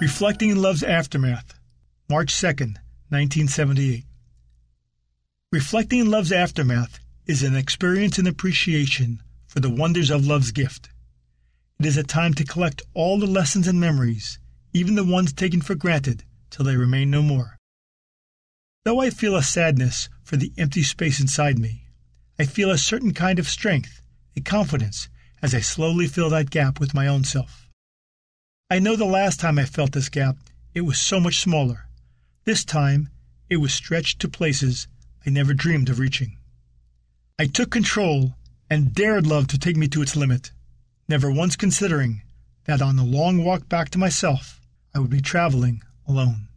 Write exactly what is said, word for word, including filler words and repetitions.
Reflecting Love's Aftermath, March second, nineteen seventy-eight. Reflecting Love's Aftermath is an experience and appreciation for the wonders of love's gift. It is a time to collect all the lessons and memories, even the ones taken for granted, till they remain no more. Though I feel a sadness for the empty space inside me, I feel a certain kind of strength, a confidence, as I slowly fill that gap with my own self. I know the last time I felt this gap, it was so much smaller. This time, it was stretched to places I never dreamed of reaching. I took control and dared love to take me to its limit, never once considering that on the long walk back to myself, I would be traveling alone.